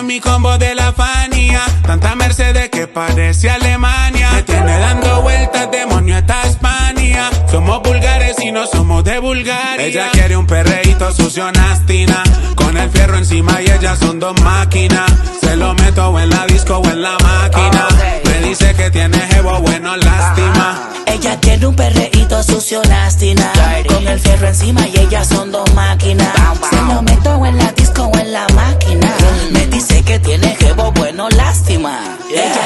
mi combo de la Fania. Tanta Mercedes que parece Alemania. Me tiene dando vueltas, demonio, esta España. Somos vulgares y no somos de Bulgaria. Ella quiere un perreíto sucio nastina, con el fierro encima y ellas son dos máquinas. Se lo meto o en la disco o en la máquina. Me dice que tiene jevo bueno, lástima. Ella quiere un perreíto sucio nastina, con el fierro encima y ellas son dos máquinas. Se lo meto en la disco o en la máquina. Me dice que tiene jevo bueno, lástima. Ella